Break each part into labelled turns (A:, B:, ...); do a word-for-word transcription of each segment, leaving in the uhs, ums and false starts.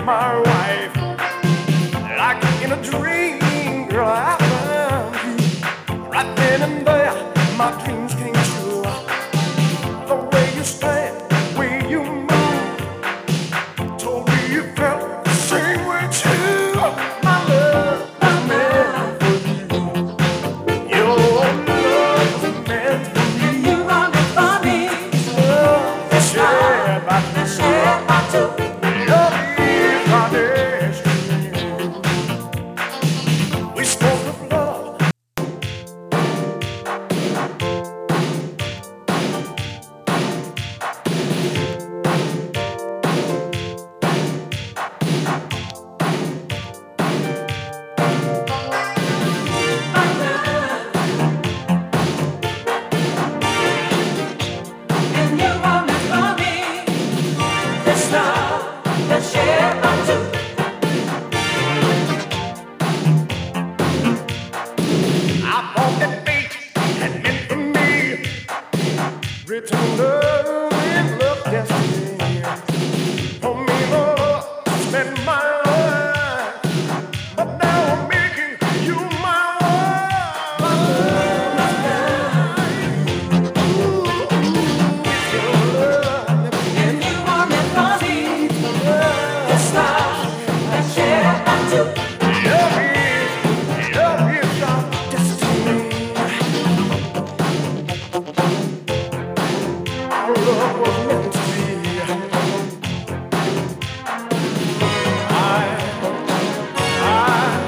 A: my wife. Like in a dream, girl, I found you. Right then and there, my dreams came true. The way you stand, the way you move, told me you felt the same way too. My love was meant for you. Your love was meant for me.
B: And you want it for me.
A: Love to share my
B: To share my two.
A: love is my destiny. We spoke of love.
B: And you want it for me. This love, to share my two.
A: I thought that fate had meant for me. Written love and love destiny. For me, Lord, to spend my life. But now I'm making you my wife. My love, ooh, it's your love.
B: And you want it for me. This love, to share my two.
A: Love is, love is our destiny. Our love was meant to be. I, I,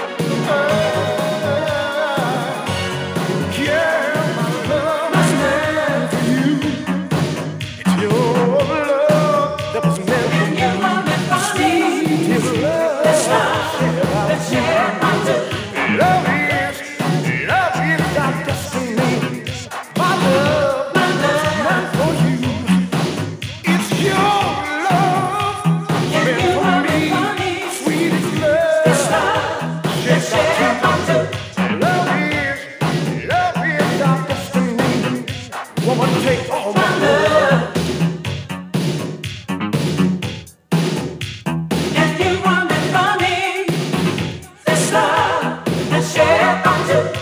A: I, yeah, my love was meant for you. It's your love that was meant for
B: And
A: me.
B: you want it for me.
A: It's love.
B: This love, to share my two.
A: Love is, love is our destiny. My love was meant for you. It's your love
B: And
A: meant
B: you
A: for
B: want
A: me.
B: it for me.
A: Sweetest
B: This
A: love.
B: love, to share my two.
A: Love is, love is our destiny. Woman, take all my love.
B: And you want it for me. This love, to share my two.